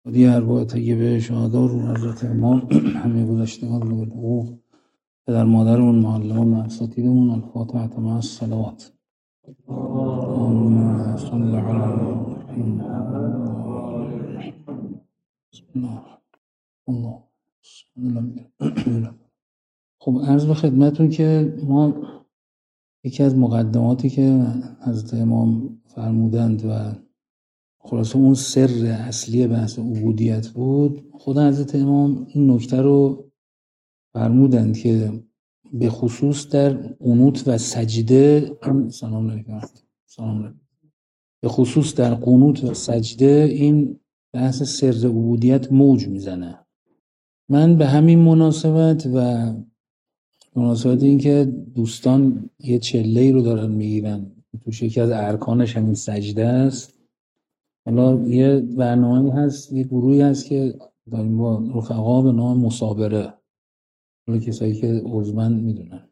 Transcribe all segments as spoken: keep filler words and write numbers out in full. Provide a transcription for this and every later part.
ودی ارواح طیبه شهدا رو حضرت امام همه گذشتگان رو به حقوق پدر مادرمون معلمان و اساتیدمون الفاتحه مع الصلوات. اللهم صل علی محمد. بسم الله. الله. بسم الله. خب عرض به خدمتون که ما یکی از مقدماتی که حضرت امام فرمودند و خلاصه اون سر اصلی بحث عبودیت بود، خود حضرت امام این نکته رو فرمودند که به خصوص در قنوت و سجده سلام علیکم سلام علیکم به خصوص در قنوت و سجده این بحث سر عبودیت موج میزنه. من به همین مناسبت و مناسبت این که دوستان یه چله‌ای رو دارن میگیرن توش یکی از ارکانش همین سجده است، حالا یه برنامه‌ای هست، یه گروهی هست که داریم با رفقا به نام مثابره، حالا کسایی که عضومند میدونن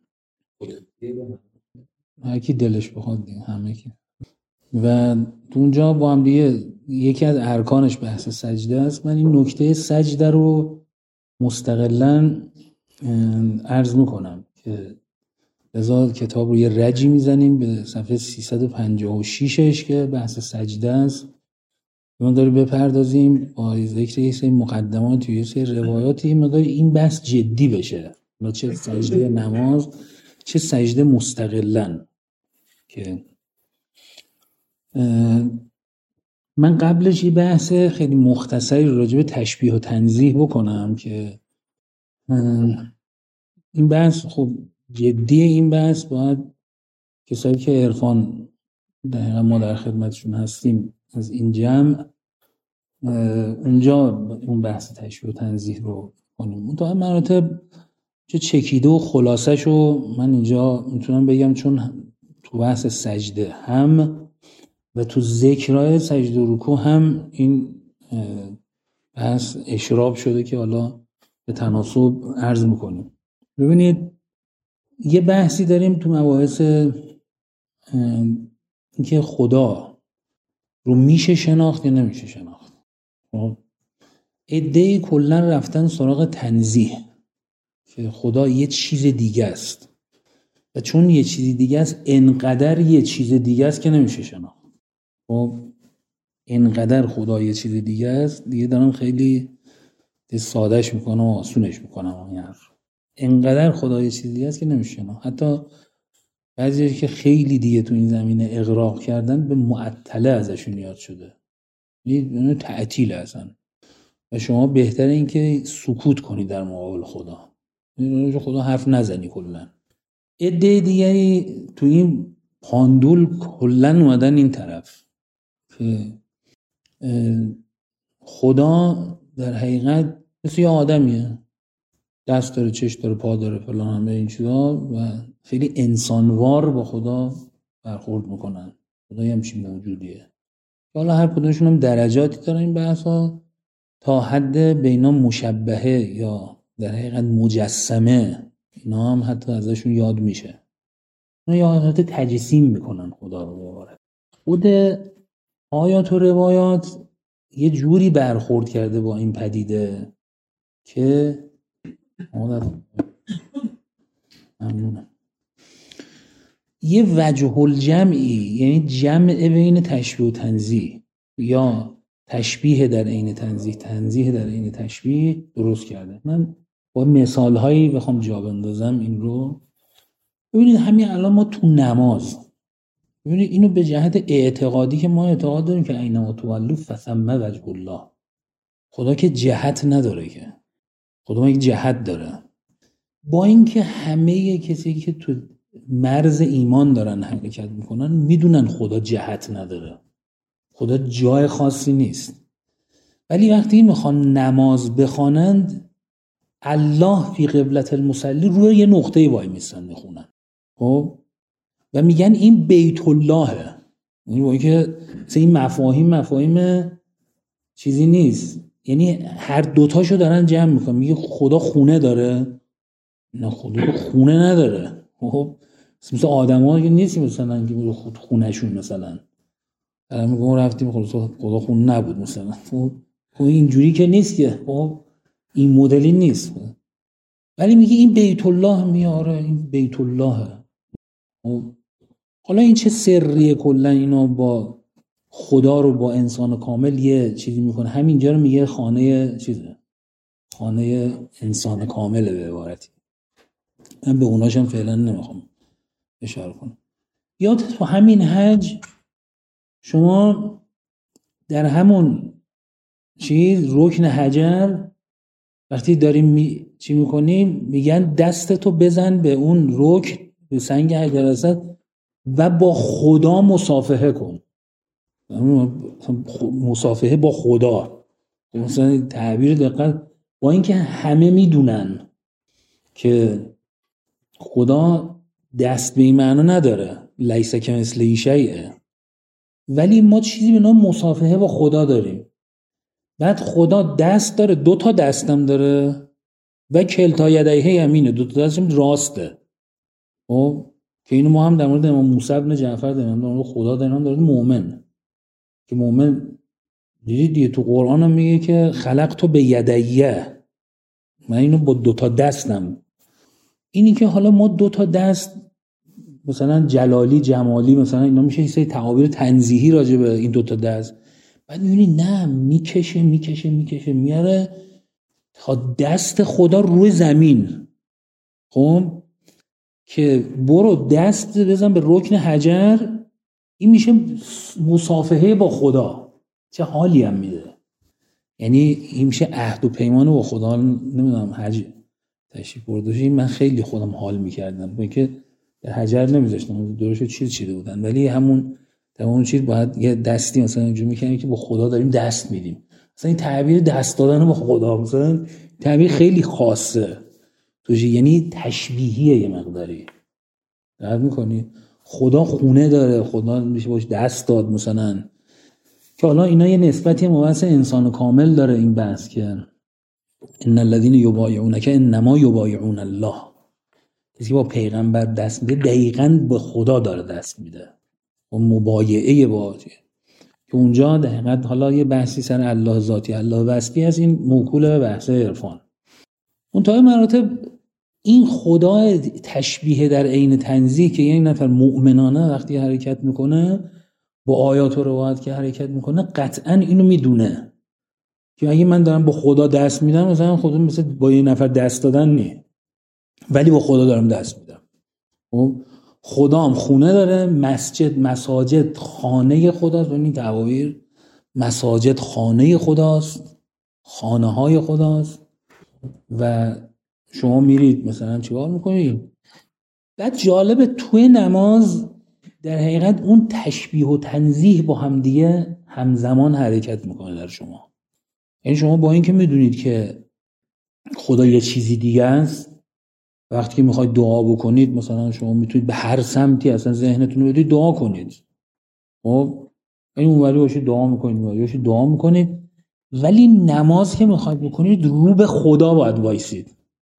هر کی دلش بخواد دیگه، همه کی، و تو اونجا با هم دیگه یکی از ارکانش بحث سجده است. من این نکته سجده رو مستقلاً عرض میکنم که لذا کتاب رو یه رجی میزنیم به صفحه سیصد و پنجاه و شش که بحث سجده است. ما داریم بپردازیم با ذکر یه سری مقدمات و یه سری روایاتی مقدار این بحث جدی بشه، چه سجده نماز چه سجده مستقلاً. که من قبلش یه بحث خیلی مختصری راجع به تشبیه و تنزیه بکنم که این بحث خب جدی، این بحث باید کسایی که عرفان دقیقا ما در خدمتشون هستیم از این جمع اونجا اون بحث تشبیه و تنزیه رو کنیم. منتها مراتب چه چکیده و خلاصش رو من اینجا میتونم بگم، چون تو بحث سجده هم و تو ذکرهای سجده و رکوع هم این بحث اشراب شده که حالا به تناسب عرض میکنیم. ببینید یه بحثی داریم تو مباحث اینکه خدا رو میشه شناخت یا نمیشه شناخت. عده‌ای کلا رفتن سراغ تنزیه که خدا یه چیز دیگه است و چون یه چیز دیگه است انقدر یه چیز دیگه است که نمیشه شناخت. خب انقدر خدا یه چیز دیگه است، دیگه دارم خیلی سادهش میکنم و آسونش میکنم. یعنی انقدر خدا یه چیز دیگه است که نمیشه شناخت. حتی بعضی که خیلی دیگه تو این زمینه اغراق کردن به معطله ازشون یاد شده، یعنی تعطیل هستن و شما بهتره این که سکوت کنی در مقابل خدا، یعنی خدا حرف نزنی کلا. عده دیگری تو این پاندول کلا اومدن این طرف که خدا در حقیقت مثل یه آدمیه، دست داره، چشم داره، پا داره، فلان همه این چیزا و خیلی انسانوار با خدا برخورد میکنن. خدا یه همچین موجودیه. حالا هر کدومشون هم درجاتی دارن این بحثا، تا حد بینا مشبهه یا در حقیقت مجسمه، اینا هم حتی ازشون یاد میشه. اینا یا حالت تجسیم میکنن خدا رو بباره. خود آیات و روایات یه جوری برخورد کرده با این پدیده که ممنونم یه وجه الجمعی، یعنی جمع بین تشبیه و تنزیه یا تشبیه در عین تنزیه، تنزیه در عین تشبیه درست کرده. من با مثال هایی بخوام جا بندازم این رو. ببینید همین الان ما تو نماز، ببینید اینو به جهت اعتقادی که ما اعتقاد داریم که اینما تولوا فثم وجه الله، خدا که جهت نداره، که خدا یک جهت داره. با اینکه همه کسی که تو مرز ایمان دارن حرکت میکنن میدونن خدا جهت نداره، خدا جای خاصی نیست، ولی وقتی میخوان نماز بخوانند الله فی قبلة المصلی روی یه نقطه وای میستن میخونن، خب و میگن این بیت اللهه. یعنی با اینکه این مفاهیم مفاهیم چیزی نیست، یعنی هر دوتاشو دارن جمع میکنن. میگه خدا خونه داره؟ نه، خدا خونه نداره. خب مثل آدم ها که نیستی مثلا که خود خونهشون مثلا الان میگم رفتیم خدا خدا خونه نبود مثلا، خب اینجوری که نیست که، خب این مدلی نیست. ولی میگه این بیت الله میاره، این بیت اللهه. حالا این چه سریه کلا اینا با خدا رو با انسان کامل یه چیزی میکنه. همینجا رو میگه خانه چیزه، خانه انسان کامله به عبارتی. من به اوناشم فعلا نمیخوام اشاره کنم. یا تو همین حج شما در همون چیز رکن حجر وقتی داریم می... چی میکنیم میگن دستتو بزن به اون رکن، به سنگ حجر اسود و با خدا مصافحه کن. مصافحه با خدا، مثلا تعبیر دقت، با اینکه همه میدونن که خدا دست به این معنا نداره، لیس کمثله شیء، ولی ما چیزی به نام مصافحه با خدا داریم. بعد خدا دست داره، دو تا دستم داره و کلتا یدیه یمینه، دو تا دستم راسته. خب که اینو ما هم در مورد امام موسی بن جعفر داریم، در مورد خدا داریم، در مورد مؤمن که مؤمن دیدید دیگه تو قرآن هم میگه که خلقتو به یدیه، من اینو با دو تا دستم. اینی که حالا ما دو تا دست مثلا جلالی جمالی مثلا اینا میشه یه سری تعابیر تنزیهی راجع به این دو تا دست، بعد میبینی نه میکشه میکشه میکشه میاره تا دست خدا روی زمین. خب که برو دست بزن به رکن حجر، این میشه مصافحه با خدا. چه حالی هم میده، یعنی این میشه عهد و پیمان با خدا. نمیدونم حج تشریف برداشتی، من خیلی خودم حال میکردم با اینکه در حجر نمیذاشتم دورشو چیز چیده بودن، ولی همون در اون چیز باید یه دستی مثلا اینجوری میکنیم که با خدا داریم دست میدیم. مثلا این تعبیر دست دادن با خدا مثلا تعبیر خیلی خاصه توش، یعنی تشبیهیه یه مقداری. درک میکنی؟ خدا خونه داره، خدا میشه باش دست داد مثلا، که حالا اینا یه نسبتی مبحث انسان کامل داره این بحث که ان الذين یبایعونک انما یبایعون الله، کسی با پیغمبر دست میده دقیقاً به خدا داره دست میده و مبایعه با که اونجا دقیقاً حالا یه بحثی سر الله ذاتی الله وصفی هست، این موکول به بحث عرفان. اون تا مراتب این خدا تشبیه در عین تنزیه که یک نفر مؤمنانه وقتی حرکت میکنه با آیات و روایات که حرکت میکنه قطعاً اینو میدونه که اگه من دارم با خدا دست میدم مثلا خدا مثل با یه نفر دست دادن نیه، ولی با خدا دارم دست میدم. خدا هم خونه داره، مسجد مساجد خانه خداست، این تعابیر مساجد خانه خداست، خانه های خداست و شما میرید مثلا چیکار میکنید. بعد جالب توی نماز در حقیقت اون تشبیه و تنزیه با هم دیگه همزمان حرکت میکنه در شما. یعنی شما با این که میدونید که خدا یه چیزی دیگه است، وقتی که میخواید دعا بکنید مثلا شما میتونید به هر سمتی اصلا ذهنتون رو بدید دعا کنید. خب این اونوری باشید دعا میکنید، اونوری باشید دعا میکنید، ولی نماز که میخواید بکنید رو به خدا باید وایسید.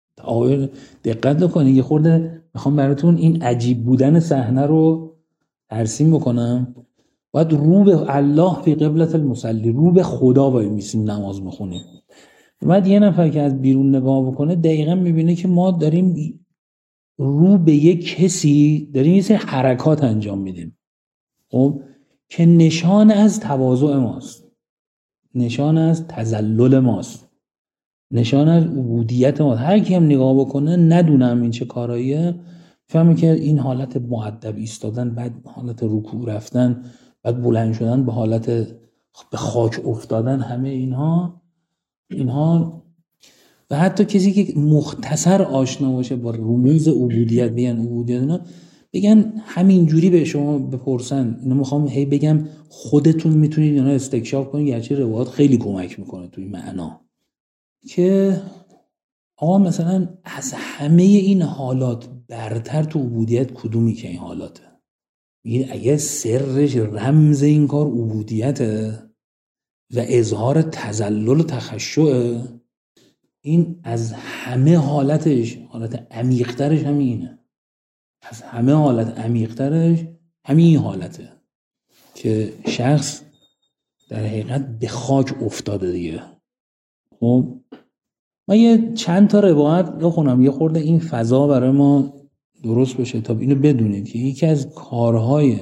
دقت کنید، یه خورده میخوام براتون این عجیب بودن صحنه رو ترسیم بکنم. باید رو به الله فی قبلة المصلی، رو به خدا باید میسیم نماز میخونیم. بعد یه نفر که از بیرون نگاه بکنه دقیقا میبینه که ما داریم رو به یک کسی داریم یه سری حرکات انجام میدیم، خب که نشان از تواضع ماست، نشان از تذلل ماست، نشان از عبودیت ماست. هر کی هم نگاه بکنه ندونم این چه کاراییه فهمه که این حالت مؤدب ایستادن، بعد حالت رکوع رفتن، بعد بلند شدن به حالت به خاک افتادن، همه اینها اینها و حتی کسی که مختصر آشنا باشه با رموز عبودیت بگن عبودیت اینا بگن همین جوری به شما بپرسن، اینو میخوام هی بگم خودتون میتونید اینا استکشاف کنید، گرچه روایات خیلی کمک میکنه توی معنا که آقا مثلا از همه این حالات برتر تو عبودیت کدومی که این حالاته؟ این اگه سرش رمز این کار عبودیته و اظهار تذلل و تخشعه، این از همه حالتش حالت عمیق‌ترش همینه، از همه حالت عمیق‌ترش همین حالته که شخص در حقیقت به خاک افتاده دیگه. خب من یه چند تا روایت بخونم یه خورده این فضا برای ما درست بشه تا اینو بدونید که یکی از کارهای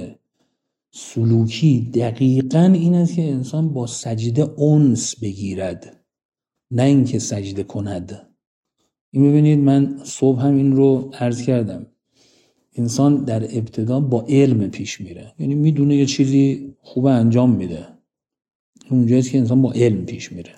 سلوکی دقیقاً این است که انسان با سجده انس بگیرد، نه اینکه سجده کند. این ببینید من صبح هم این رو عرض کردم، انسان در ابتدا با علم پیش میره، یعنی میدونه یه چیزی خوب انجام میده، اونجاییست که انسان با علم پیش میره.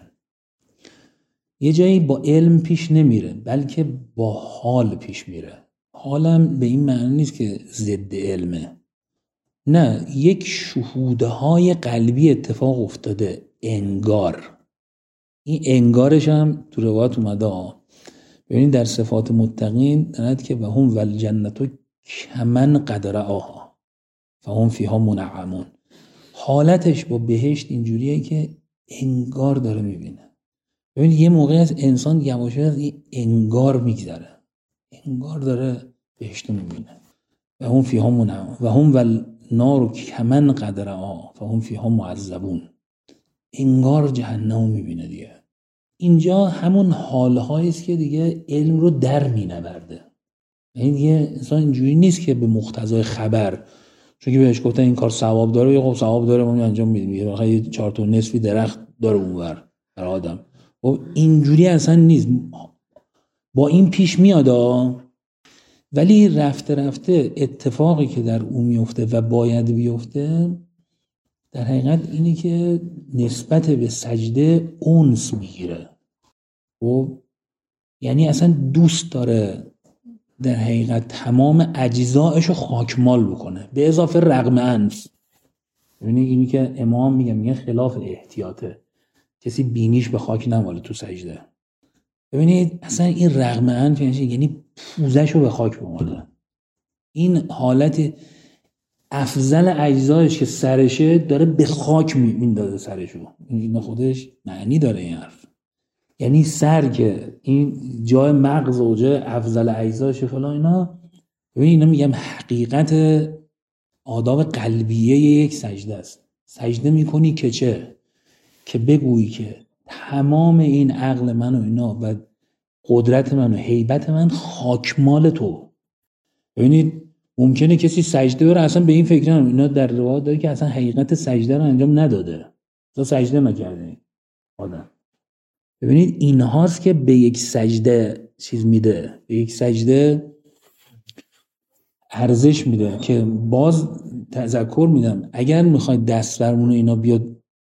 یه جایی با علم پیش نمیره بلکه با حال پیش میره. حالم به این معنی نیست که ضد علمه، نه، یک شهودهای قلبی اتفاق افتاده، انگار. این انگارش هم تو روایت اومده. ببینید در صفات متقین دارد که و هم والجنت کمن قدر آها فهم فیها منعمون. حالتش با بهشت اینجوریه که انگار داره میبینه. ببینید یه موقعی از انسان یواشکی از این انگار میگذره، انگار داره بهشت میبینه. و هم فیها منعمون و هم والنار کمن قدر آها فهم فیها معذبون. انگار جهنم میبینه دیگه. اینجا همون حالهایی است که دیگه علم رو در مینورده. یعنی دیگه انسان اینجوری نیست که به مقتضای خبر، چون که بهش گفتن این کار ثواب داره، یه خب ثواب داره ما انجام میدیم، یه واقعا یه چهار تا نصفی درخت داره اونور برای آدم. خب اینجوری اصلا نیست. با این پیش میاد، ولی رفته رفته اتفاقی که در اون میفته و باید بیفته در حقیقت اینه که نسبت به سجده انس میگیره. خب یعنی اصلا دوست داره در حقیقت تمام اجزایشو خاکمال بکنه به اضافه رغم انف. ببینید اینی که امام میگه میگه خلاف احتیاطه، کسی بینیش به خاک نماله تو سجده. ببینید اصلا این رغم انف یعنی پوزشو به خاک بماله. این حالت افضل اجزایش که سرشه داره به خاک میندازه سرشو. این خودش معنی داره این حرف. یعنی سر که این جای مغز و جای افضل اجزایش فلان اینا، ببین اینا میگم حقیقت آداب قلبیه یک سجده است. سجده میکنی که چه؟ که بگویی که تمام این عقل من و اینا و قدرت من و هیبت من خاکمال تو. ببینید ممکنه کسی سجده بره اصلا به این فکر نکنه، اینا در روایت داره که اصلا حقیقت سجده رو انجام نداده، اصلا سجده نکرده آدم. ببینید این هاست که به یک سجده چیز میده، به یک سجده ارزش میده. که باز تذکر میدم اگر میخواید دست فرمون اینا بیاد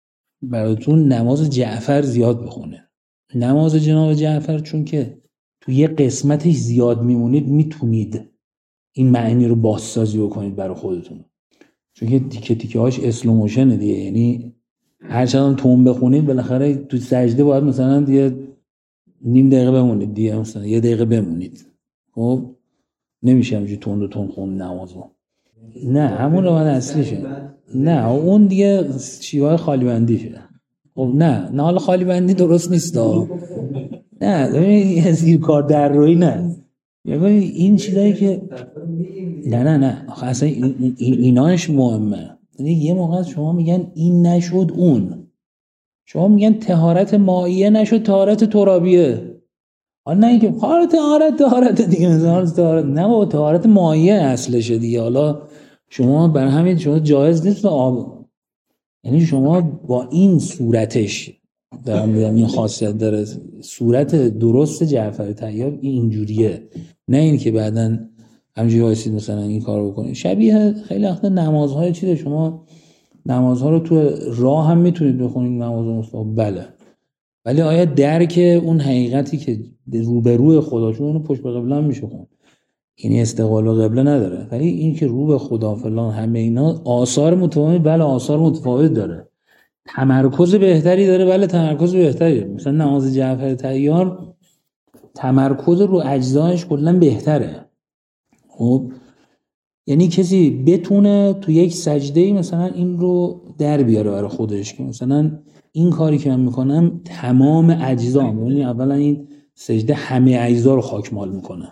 براتون، نماز جعفر زیاد بخونه. نماز جناب جعفر چون که تو یه قسمتش زیاد میمونید، میتونید این معنی رو بازسازی بکنید برای خودتون، چون که تیکه تیکه هاش اسلوموشنه دیگه. یعنی هر چقدر تون بخونید بالاخره تو سجده باید مثلا دیگه نیم دقیقه بمونید، دیگه مثلا یه دقیقه بمونید. خب نمیشه همینجوری تون و تون خون نمازو. نه همون رو باید اصلیشه. نه اون دیگه شیوه خالی بندیشه. خب نه نه حالا خالی بندی درست نیست دا. نه این زیر کار در روی نه. یعنی این چیزایی که نه نه نه اصلا این ایناش مهمه. یعنی یه موقع شما میگن این نشد اون، شما میگن طهارت مائیه نشد طهارت ترابیه. حالا نه اینکه طهارت طهارت طهارت دیگه مثلا طهارت نه بابا، طهارت مائیه اصلشه دیگه. حالا شما برای همین شما جایز نیست آب، یعنی شما با این صورتش دارم میگم این خاصیت داره، صورت درست جعفر طیار اینجوریه، نه این که بعداً همینجوری وایسید مثلا این کارو بکنید. شبیه خیلی وقتا نمازهای چیزه، شما نمازها رو تو راه هم میتونید بخونید نماز مصطفی، بله، ولی آیا درک اون حقیقتی که روبروی خدا، چون اونو پشت به قبله هم میشه خوند، یعنی استقبال به قبله نداره، ولی این که رو به خدا فلان همه اینا آثار متفاوت، بله آثار متفاوت داره، تمرکز بهتری داره، بله تمرکز بهتری داره. مثلا نماز جعفر طیار تمرکز رو اجزایش کلا بهتره. خب یعنی کسی بتونه تو یک سجده‌ای مثلا این رو در بیاره برای خودش که مثلا این کاری که من میکنم تمام اجزا، یعنی اولا این سجده همه اجزا رو خاکمال میکنه،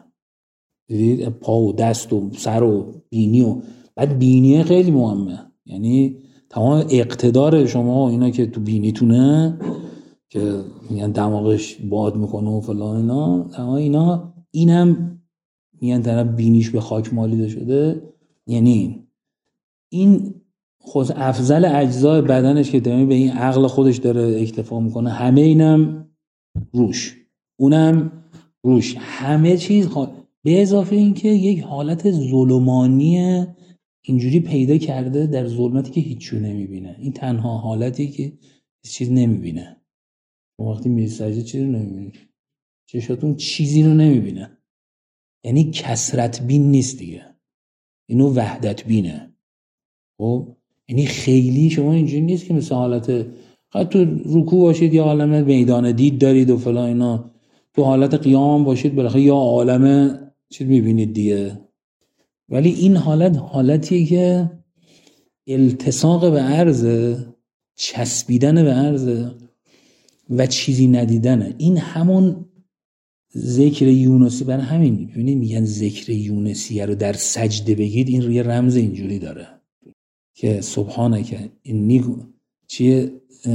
دیدید پا و دست و سر و بینی، و بعد بینیه خیلی مهمه، یعنی تمام اقتدار شما اینا که تو بینیتونه که میگن دماغش باد میکنه و فلان اینا، تمام اینا اینم میگن طرف بینیش به خاک مالیده شده. یعنی این خود افضل اجزای بدنش که به این عقل خودش داره اکتفا میکنه، همه اینم روش، اونم روش، همه چیز خوا... به اضافه این که یک حالت ظلمانی اینجوری پیدا کرده در ظلمتی که هیچو نمیبینه. این تنها حالتی که چیز نمیبینه. وقتی میری سجده چیزی رو نمیبینی، چشاتون چیزی رو نمیبینه. یعنی کثرت بین نیست دیگه، اینو وحدت بینه. خب یعنی خیلی شما اینجوری نیست که مثل حالت خواهد تو رکوع باشید یا عالم میدان دید دارید و فلان اینا، تو حالت قیام باشید بالاخره یا عالم چیز میبینید دیگه. ولی این حالت حالتیه که التصاق به عرض، چسبیدن به عرض و چیزی ندیدنه. این همون ذکر یونسی، برای همین ببینید میگن ذکر یونسی رو در سجده بگید، این یه رمز اینجوری داره که سبحانه که اینی چیه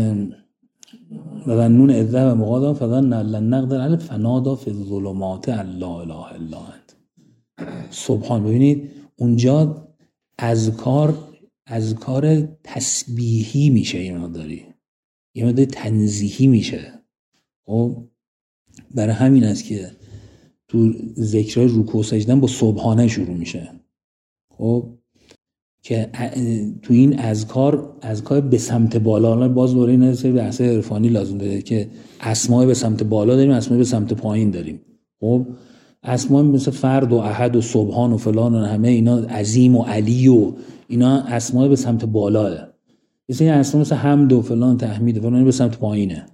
و نون عذب و مقادم فقط لن نقدر علی فنادا فی الظلمات لا اله الا انت. سبحان، ببینید اونجا اذکار اذکار تسبیحی میشه، یه مقداری یه مقداری تنزیهی میشه. خب برای همین است که تو ذکرهای رکوع و سجدن با سبحانه شروع میشه. خب که تو این اذکار اذکار به سمت بالا، باز دوره این سری بحث عرفانی لازم داره که اسماء به سمت بالا داریم، اسماء به سمت پایین داریم. خب اسماء مثل فرد و احد و سبحان و فلان و همه اینا، عظیم و علی و اینا اسماء به سمت بالاه. مثل این اسماء مثل حمد و فلان تحمید و فلان به سمت پایینه.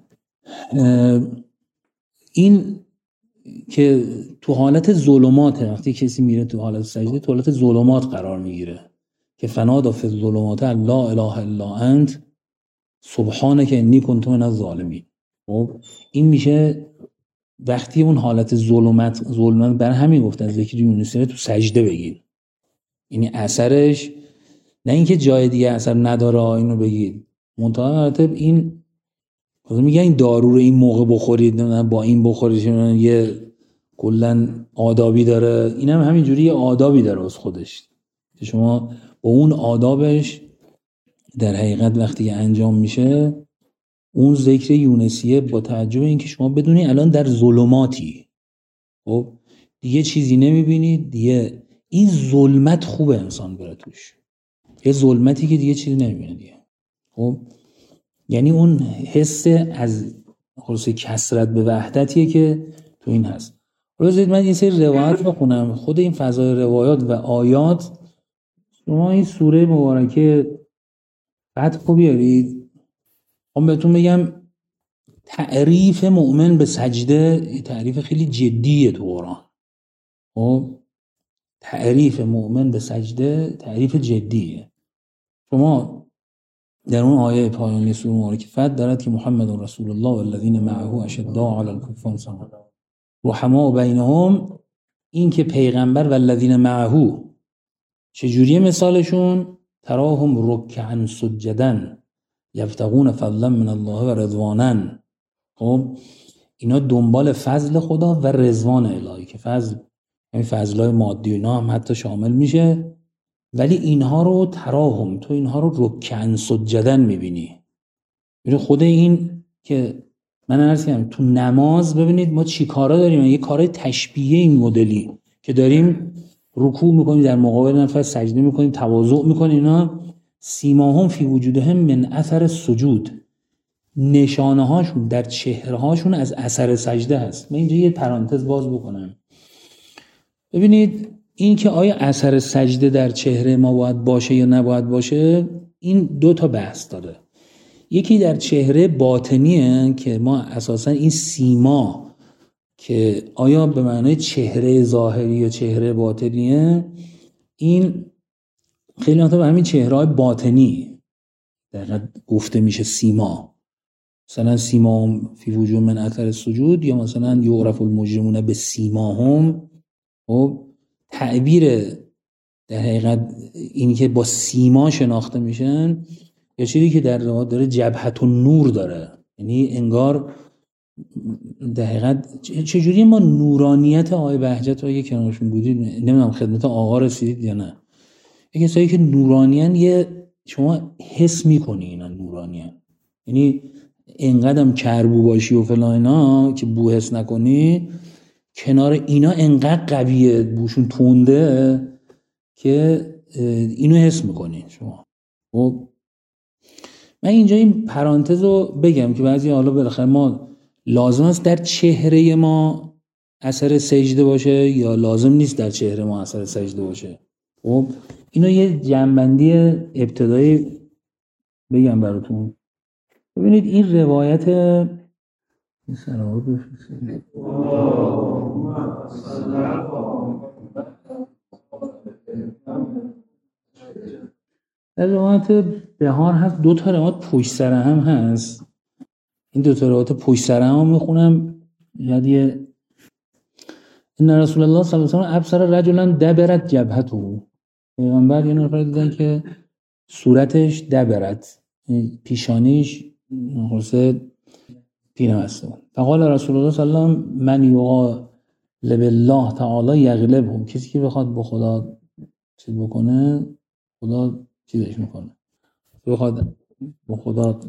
این که تو حالت ظلمات، وقتی کسی میره تو حالت سجده تو حالت ظلمات قرار میگیره که فنادا فی الظلمات لا اله الا انت سبحانک انی کنت من الظالمین. خب این میشه وقتی اون حالت ظلمت ظلمت برای همین گفتن ذکر یونسی رو تو سجده بگید. یعنی اثرش نه اینکه جای دیگه اثر نداره اینو بگید، منتها مراتب این خود میگن این دارو رو این موقع بخورید، نه با این بخورید، یه کلا آدابی داره. اینم هم همینجوری یه آدابی داره از خودش که شما با اون آدابش در حقیقت وقتی انجام میشه اون ذکر یونسیه، با توجه به اینکه شما بدونی الان در ظلماتی، خب دیگه چیزی نمیبینید دیگه، این ظلمت خوبه انسان بره توش، یه ظلمتی که دیگه چیزی نمیبینه دیگه. خب یعنی اون حس از خلاص کثرت به وحدتیه که تو این هست. روزید من این سری روایت بخونم، خود این فضای روایات و آیات. شما این سوره مبارکه فتح کو بیارید، هم بهتون بگم تعریف مؤمن به سجده تعریف خیلی جدیه تو قرآن. خب تعریف مؤمن به سجده تعریف جدیه. شما در اون آیه پایانی سوره مبارکه فتح دارد که محمد رسول الله والذین معه اشداء علی الکفار رحماء بینهم، این که پیغمبر والذین معه چجوریه مثالشون؟ تراهم رکعا سجدا یبتغون فضلا من الله و رضوانا. خب اینا دنبال فضل خدا و رضوان الهی، که فضل این فضلای مادی اینا هم حتی شامل میشه، ولی اینها رو تراهم، تو اینها رو رکعا سجدا میبینی. خود این که من عرض کردم تو نماز ببینید ما چی کارا داریم، یه کارای تشبیه این مدلی که داریم رکوع میکنیم در مقابل نفر، سجده میکنیم، تواضع میکنیم، اینا سیماهم فی وجودهم من اثر سجود، نشانه هاشون در چهره هاشون از اثر سجده هست. من اینجا یه پرانتز باز بکنم، ببینید این که آیا اثر سجده در چهره ما باید باشه یا نباید باشه، این دو تا بحث داره. یکی در چهره باطنیه که ما اساسا این سیما که آیا به معنای چهره ظاهری یا چهره باطنیه، این خیلی وقتا به همین چهره‌های باطنی دقیقاً گفته میشه سیما. مثلا سیما فی وجوه من اثر سجود، یا مثلا یعرف المجرمون به سیماهم. خب تعبیر در حقیقت اینی که با سیما شناخته میشن، یا چیزی که در روایت داره جبهت النور داره، یعنی انگار دقیقاً چجوری ما نورانیت آقای بهجت رو اگه کنارشون بودید نمیدونم خدمت آقا رسیدید یا نه، یه کسایی که نورانیان یه شما حس میکنی اینا نورانیان، یعنی انقدرم کربو باشی و فلان اینا که بو حس نکنی، کنار اینا انقدر قویه بوشون تونده که اینو حس میکنی شما. خب من اینجا این پرانتز رو بگم که بعضی حالا بالاخره ما لازم است در چهره ما اثر سجده باشه یا لازم نیست در چهره ما اثر سجده باشه. خب اینا یه جنبندی ابتدایی بگم براتون. ببینید این روایت این سلام بفرستید در روایت بهار هست، دو تا روایت پشت سر هم هست. این دو تا روایت پشت سر هم میخونم. یادیه ان رسول الله صلی الله علیه و آله ابصر رجلا دبرت جبهته، پیغمبر یه نفر دیدن که صورتش دبرت، پیشانیش حسه پینه بسته بود. فقال رسول الله صلی الله علیه و آله من یقال بالله تعالی یغلبهم، کسی که بخواد با خدا چیز بکنه خدا چیزش میکنه، بخواد با خدا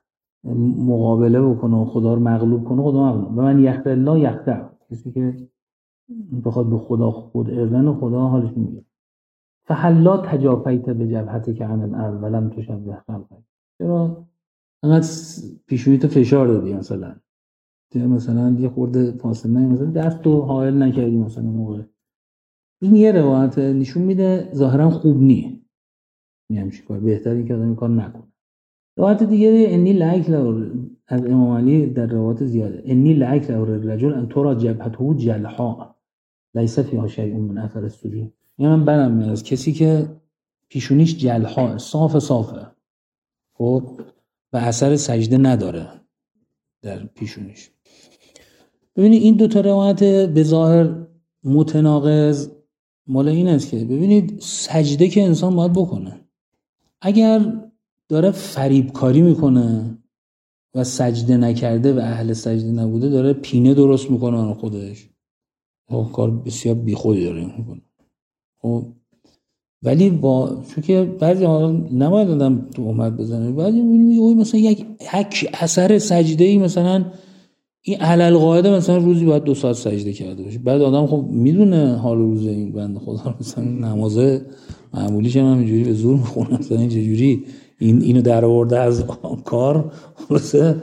مقابله بکنه و خدا رو مغلوب کنه خدا مغلوب. و من یخت الله یخته، کسی که بخواد به خدا خود اردن خدا حالش میگیره. فحلا تجافیت به جبهتک عن الارض ولم تشبه خلقک، چرا انقدر پیشونیتو فشار دادی، مثلا مثلا یه خورده فاصله نه، مثلا دستو حائل نکردی مثلا موقع. این یه روایت نشون میده ظاهرا خوب نی، میگم چیکار بهتره که آدم این کار نکنه. روایت دیگه انی لایک لور از امام علی در روایت زیاده، انی لایک لور الرجل ان ترى جبهته جلحاء لیس فیها شیء من اثر السجود، یعنی من برام میاد از کسی که پیشونیش جلحاء صاف صافه خب و اثر سجده نداره در پیشونیش. ببینید این دو تا روایت به ظاهر متناقض مال این است که ببینید سجده که انسان باید بکنه، اگر داره فریبکاری میکنه و سجده نکرده و اهل سجده نبوده داره پینه درست میکنه برای خودش، خب کار بسیار بیخودی داره میکنه. خب ولی با چون که بعضی ها نباید آدم تهمت بزنه، بعضی میگه مثلا یک یک اثر سجده ای مثلا این علل قاعده مثلا روزی باید دو ساعت سجده کرده باشه، بعد آدم خب میدونه حال روز این بنده خدا مثلا نماز معمولیش هم اینجوری به زور میخونه، مثلا اینجوری این اینو در آورده از کار، مثلا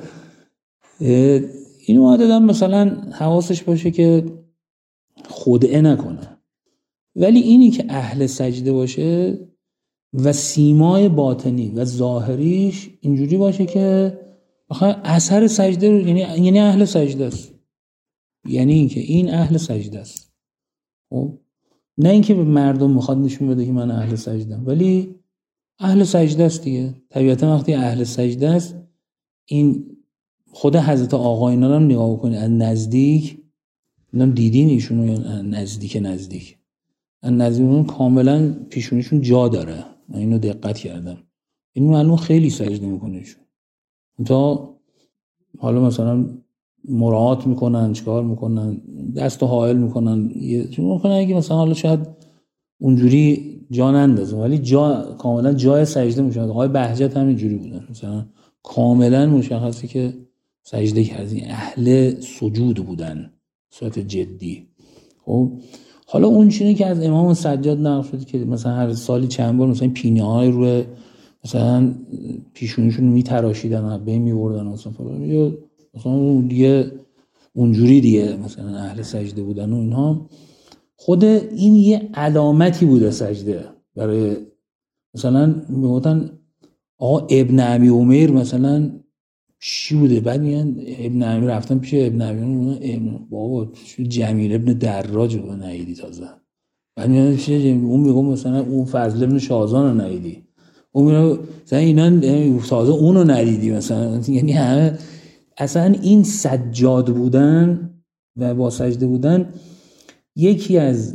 اینو آدم مثلا حواسش باشه که خودعه نکنه. ولی اینی که اهل سجده باشه و سیمای باطنی و ظاهریش اینجوری باشه که آخه اثر سجده رو یعنی یعنی اهل سجده است، یعنی اینکه این اهل سجده است. خب نه اینکه به مردم میخواد نشون بده که من اهل سجده ام، ولی اهل سجده است دیگه. طبیعتا وقتی اهل سجده است، این خود حضرت آقا اینا رو نگاه بکنید از نزدیک، اینا دیدین ایشونو یا نزدیک نزدیک از نزدیک کاملا پیشونیشون جا داره، من اینو دقت کردم، این معلوم خیلی سجده میکنه ایشون. تا حالا مثلا مراعات میکنن چیکار میکنن دستو حائل میکنن چون میکنن اگه مثلا حالا شاید اونجوری جا نندازه ولی جا کاملا جای سجده میشه. آقای بهجت هم اینجوری بودن، مثلا کاملا مشخصه که سجده کردن، اهل سجود بودن صورت جدی. خب حالا اون چیزی که از امام سجاد نقل شده که مثلا هر سالی چند بار مثلا پینه‌های روی مثلا پیشونیشون میتراشیدن و بین میبردن مثلا فلان، یا مثلا دیگه اونجوری دیگه مثلا اهل سجده بودن و اینها. خود این یه علامتی بوده سجده برای مثلا میگفتن آقا ابن ابی عمیر مثلا چی بوده، بعد میگن ابن ابی رفتن پیش ابن ابی ابن بابا جمیل ابن دراج رو نهیدی تازه، بعد میگن چی اون میگم مثلا اون فضل ابن شازان رو نهیدی، اون میگن مثلا اینا تازه اون رو ندیدی مثلا. یعنی همه اصلا این سجاد بودن و با سجده بودن یکی از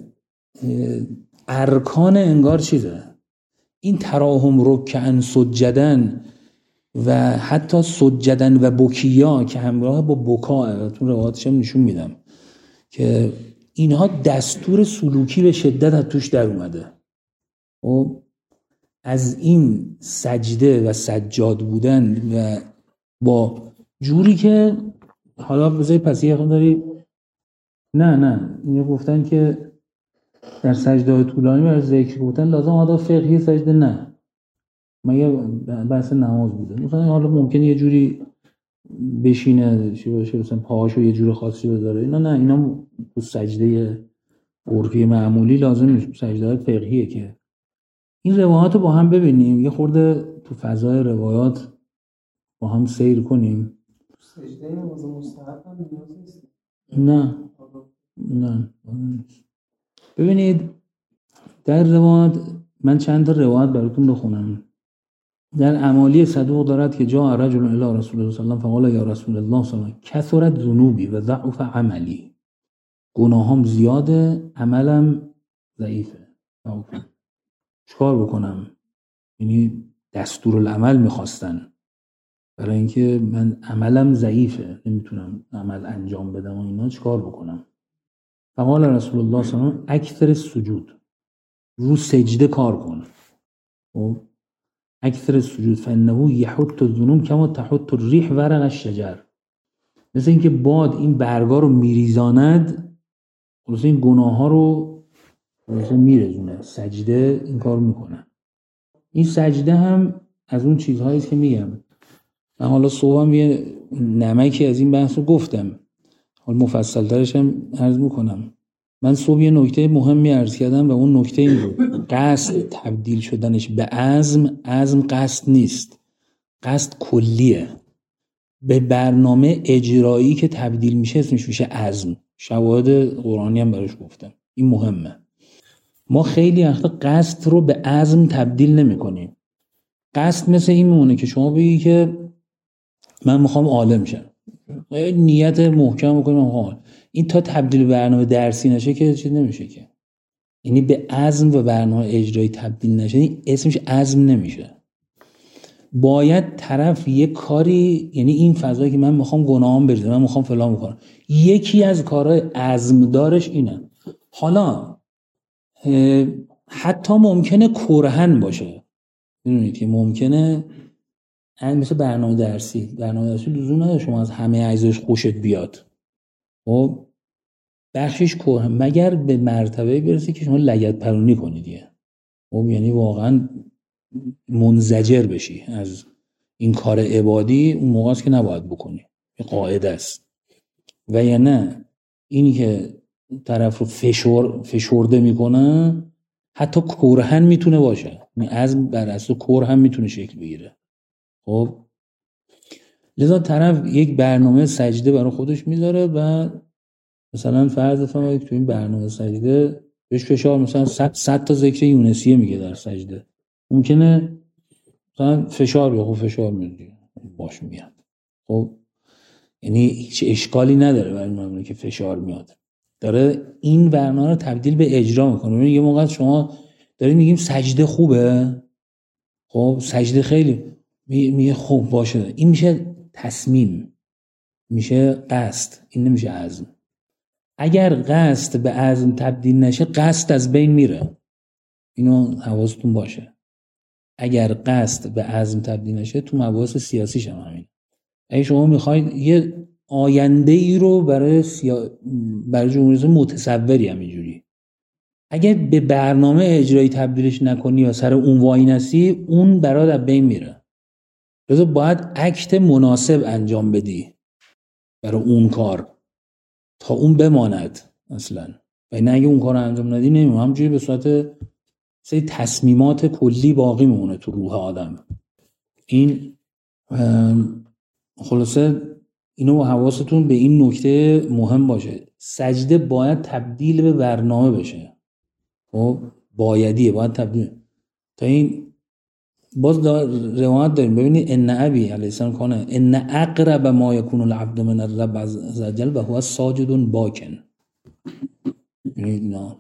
ارکان انگار چیزه، این تراهم رکعن سجدن و حتی سجدن و بکیا که همراه با بکا، تو روایاتش هم نشون میدم که اینها دستور سلوکی به شدت از توش در اومده. و از این سجده و سجاد بودن و با جوری که حالا بذاری پس یه خوداری نه نه اینو گفتن که در سجده طولانی برای ذکر گفتن لازم آداب فقهی سجده نه، مگه بحث نماز بوده. مثلا حالا ممکنه یه جوری بشینه چی باشه، مثلا پاهاشو یه جور خاصی بذاره، اینا نه، اینا تو سجده عرفی معمولی لازم نیست، سجده فقهیه. که این روایات رو با هم ببینیم، یه خورده تو فضای روایات با هم سیر کنیم. سجده نماز مستحب هم نیاز نیست. نه نه ببینید در روایات، من چند تا روایت براتون بخونم. در اعمالی صدوق دارد که جاء رجل الی رسول الله صلی الله علیه و آله فقال یا رسول الله صلی الله علیه و آله کثرت ذنوبی و ضعف عملی، گناهام زیاده عملم ضعیفه. چیکار بکنم؟ یعنی دستور العمل میخواستن برای اینکه من عملم ضعیفه، نمیتونم عمل انجام بدم و اینا، چیکار بکنم؟ فقال رسول الله صلی الله علیه و آله اکثر السجود، رو سجده کار کن. خب اکثر السجود فانه یحط الذنوب کما تحط الریح ورق الشجر، مثل اینکه باد این برگا رو میریزاند، خلاص این گناه ها رو مثلا میرزونه. سجده این کار میکنه. این سجده هم از اون چیزهایی است که میگم. من حالا صبحم یه نمکی از این بحث رو گفتم، حالا مفصل ترش هم عرض میکنم. من صبح یه نکته مهمی عرض کردم و اون نکته این بود: قصد تبدیل شدنش به عزم، عزم قصد نیست، قصد کلیه. به برنامه اجرایی که تبدیل میشه اسمش میشه عزم. شواهد قرآنی هم براش گفتم، این مهمه. ما خیلی وقتا قصد رو به عزم تبدیل نمی کنیم. قصد مثل این میمونه که شما بگی که من میخوام عالم شم، نیت محکم بکنیم من این تا تبدیل برنامه درسی نشه که چیز نمیشه که. یعنی به عزم و برنامه اجرایی تبدیل نشه، این اسمش عزم نمیشه. باید طرف یه کاری، یعنی این فضایی که من میخوام گناهام بریزم، من میخوام فلان بکنم، یکی از کارهای عزم دارش اینه. حالا حتی ممکنه کرهن باشه، میدونید که ممکنه مثل برنامه درسی برنامه درسی لزوم نداره شما از همه اجزاش خوشت بیاد. خب بخشش کرهن مگر به مرتبه برسه که شما لگد پرونی کنید دیگه. خب یعنی واقعا منزجر بشی از این کار عبادی، اون موقع است که نباید بکنی، این قاعده است. و یا نه اینی که طرف رو فشور فشرده میکنه، حتی کرهن میتونه باشه، این عزم بر اساس کرهن میتونه شکل بگیره. خب لذا طرف یک برنامه سجده برای خودش میذاره و مثلا فرض فرمایید تو این برنامه سجده بهش فشار مثلا صد تا ذکر یونسیه میگه در سجده، ممکنه مثلا فشار بیاد، خب فشار میاد باش میاد. خب یعنی هیچ اشکالی نداره برای من که فشار میاد، داره این برنامه رو تبدیل به اجرا میکنه. یه موقع شما داریم میگیم سجده خوبه، خب سجده خیلی میگه خوب باشه، این میشه تصمیم، میشه قصد، این نمیشه عزم. اگر قصد به عزم تبدیل نشه، قصد از بین میره، اینو حواستون باشه. اگر قصد به عزم تبدیل نشه، تو مباحث سیاسیش هم همین. اگه شما میخواید یه آینده ای رو برای سیا... برای جمهوری اسلامی متصوری همینجوری، اگه به برنامه اجرایی تبدیلش نکنی و سر اون وای نسی، اون برات از بین میره. لذا باید اکت مناسب انجام بدی برای اون کار تا اون بماند اصلا. و نه اگه اون کار انجام ندی نمیمونه، همونجوری به صورت سری تصمیمات کلی باقی میمونه تو روح آدم. این خلاصه اینو حواستون به این نکته مهم باشه. سجده باید تبدیل به برنامه بشه. خب بایدیه، باید تبدیل. تا این باز روایت داریم، ببینید ان ابی علیه السلام کنه ان اقرب ما یکون العبد من الرب عز وجل و هو ساجد باکن. نه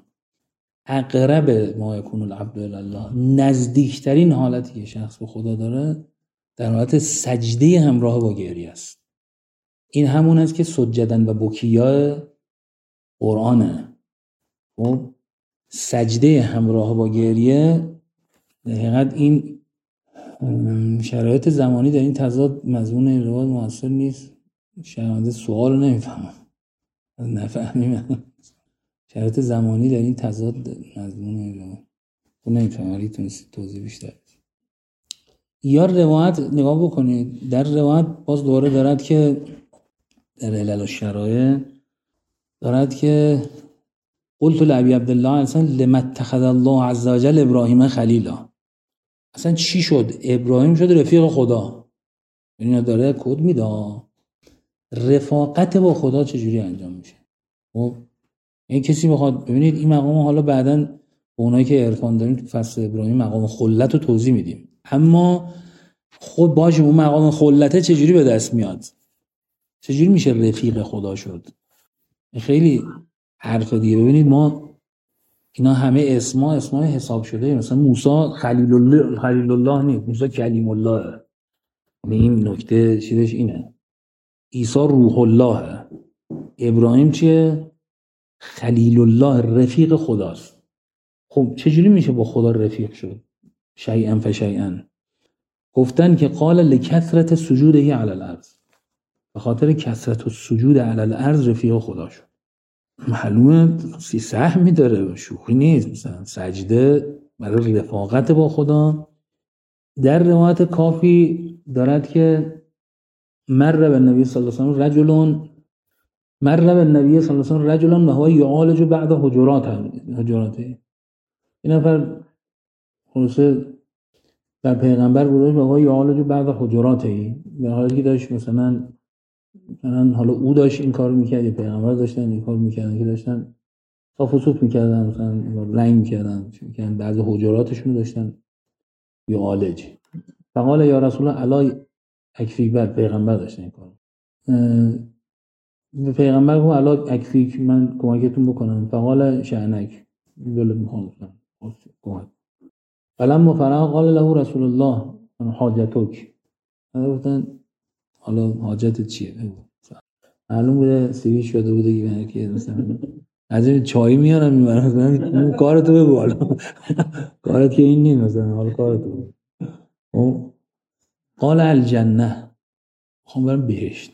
اقرب ما یکون العبد الی الله، نزدیکترین حالتی که شخص به خدا داره در حالت سجده همراه با گریه است. این همون است که سجدن و بکیا قرآنه. خب سجده همراه با گریه در حقیقت این شرایط زمانی در این تضاد مضمون این روایت موثر نیست. شرایط سوال رو نمیفهمم نفهمیم شرایط زمانی در این تضاد مضمون این روایت رو نمیفهمم. ولی تونستید توضیح بیشتر یا روایت نگاه بکنید. در روایت باز دوباره دارد که در علل الشرایع دارد که قلت لابی عبدالله اصلا لما اتخذ الله عز وجل ابراهیم خلیلا. اصلا چی شد ابراهیم شد رفیق خدا؟ اینا داره کد میده. رفاقت با خدا چجوری انجام میشه؟ خب این کسی بخواد ببینید این مقام حالا بعداً به اونایی که عرفان داریم تو فصل ابراهیم مقام خلت رو توضیح میدیم، اما خود باشه اون مقام خلته چجوری به دست میاد؟ چجوری میشه رفیق خدا شد؟ خیلی حرف دیگه. ببینید ما اینا همه اسما اسمای حساب شده، مثلا موسی خلیل الله خلیل الله نیست، موسی کلیم الله. این نکته چیزش اینه. عیسی روح الله، ابراهیم چیه؟ خلیل الله، رفیق خداست. خب چجوری میشه با خدا رفیق شد؟ شیئا فشیئا. گفتن که قال لکثرت سجوده علی الارض، به خاطر کثرت السجود علی الارض رفیق خدا شد. معلومه سی سهمی داره، شوخی نیست. مثلا سجده برای رفاقت با خدا. در روایت کافی دارد که مر به نبی صلی الله علیه و سلم رجلون مر به نبی صلی الله علیه و سلم رجلون و هو یعالج بعد حجرات حجراته. این نفر خلاصه در پیغمبر بود و هو یعالج بعد حجراته، در حالی که داشت مثلا مثلا حالا او داشت این کارو میکرد یا پیغمبر داشتن این کارو میکردن که داشتن صاف و صوف میکردن، مثلا رنگ میکردن میکردن بعضی حجراتشون رو داشتن یعالج. فقال یا رسول الله علی اکفیک، بعد پیغمبر داشتن این کارو. به پیغمبر گفت علی اکفیک، من کمکتون بکنم. فقال شأنک، دلت میخوام کمک. فلما فرغ قال له رسول الله حاجتک. گفتن حالا حاجتت چیه؟ معلوم بوده سیوی شده بوده که مثلا از این چای میارم میبرم کارتو بگو، حالا کارت که این نیست، مثلا حالا کارتو. قال الجنه، خوام برم بهشت،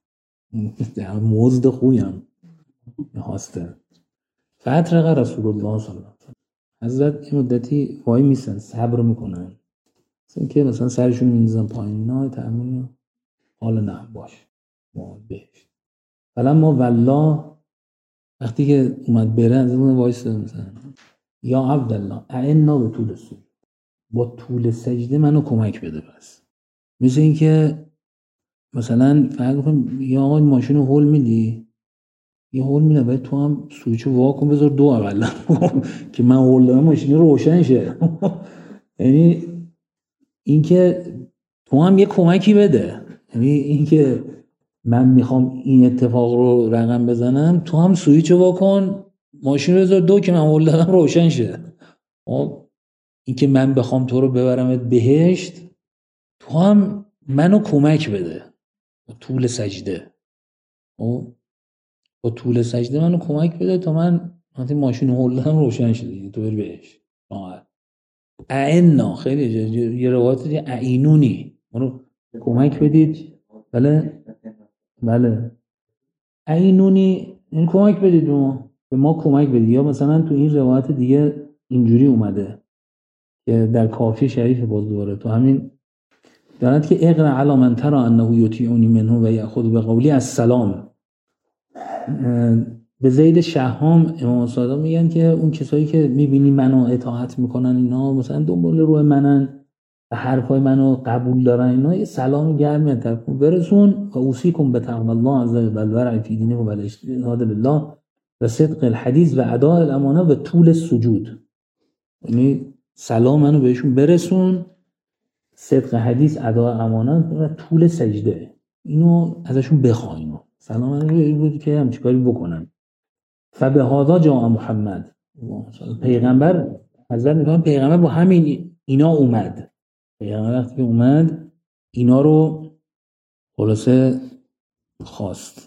مزد خویم هاسته. فاترق رسول الله صلی الله علیه و سلم، حضرت این مدتی وای میسن صبر میکنن، مثلا که مثلا سرشون میندازن پایین، نه تأمین. حالا نه باش ما بهشت. فلما والله، وقتی که اومد بره از اون وایسه مثلا یا عبدالله اعنا به طول سجود، با طول سجده منو کمک بده. پس مثل این که مثلا فرض کن یا آقا ماشین رو هول میدی، یه هول میدم باید تو هم سویچو وا کن بذار دو اولا که من هول دارم ماشین روشن شه. یعنی این که تو هم یه کمکی بده، یعنی این که من میخوام این اتفاق رو رقم بزنم، تو هم سویچو وا کن ماشین رو بذار دو که من هول دارم روشن شه. این که من بخوام تو رو ببرمت بهشت، تو هم منو کمک بده با طول سجده. با طول سجده منو کمک بده تا من وقتی ماشین هول دارم روشن شه تو بری بهشت. اعنا، خیلی یه روایت دیگه اعینونی، منو کمک بدید. بله بله اعینونی، این کمک بدید ما به ما کمک بدید. یا مثلا تو این روایت دیگه اینجوری اومده که در کافی شریف باز دوباره تو همین دارد که اقرأ علی من ترى انه یطیعونی منه و یأخذ بقولی السلام. به زید شهام امام صادق میگن که اون کسایی که میبینی منو اطاعت میکنن، اینا مثلا دنبال روی منن و حرفای منو قبول دارن، اینا یه سلام گرمی طرفون برسون. و اوصیکم بتقوی الله عز وجل و ورع فی دینه و الاجتهاد بالله و صدق الحدیث و اداء الامانه و طول السجود. یعنی سلام منو بهشون برسون، صدق حدیث، اداء امانت و طول سجده، اینو ازشون بخواین. سلام منو بود که هم چیکاری بکنن. فبهذا جاء محمد، پیغمبر حضرت میگن پیغمبر با همین اینا اومد. پیغمبر وقتی که اومد اینا رو خلاصه خواست.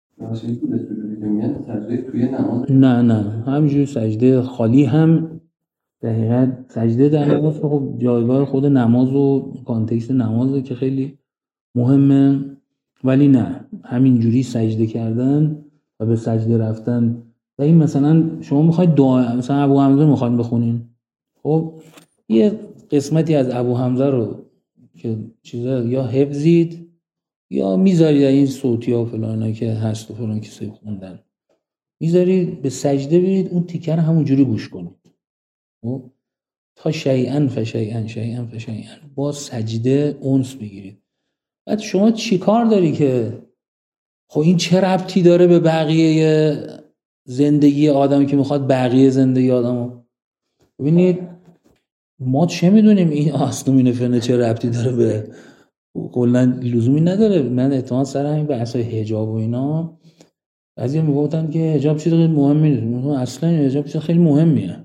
نه نه همینجوری سجده خالی هم دقیقاً سجده در نماز خب جایگاه خود نماز و کانتکست نمازه که خیلی مهمه، ولی نه همینجوری سجده کردن و به سجده رفتن. و این مثلا شما میخواید دعا مثلا ابو حمزه میخواید بخونین، خب یه قسمتی از ابو حمزه رو که چیزا یا حفظید یا میذارید این صوتی ها و فلان که هست و فلان کسی خوندن میذارید به سجده برید اون تیکر همونجوری گوش کنید خب تا شیئن فشیئن شیئن فشیئن با سجده اونس بگیرید. بعد شما چی کار داری که خب این چه ربطی داره به بقیه زندگی آدمی که میخواد بقیه زندگی آدمو؟ ببینید ما چه میدونیم این آستومینوفن چه ربطی داره به کلا لزومی نداره. من اتفاقا سر همین بحثای حجاب و اینا بعضی میگفتن که حجاب چیز خیلی مهمی نیست، اصلا حجاب چیز خیلی مهمیه،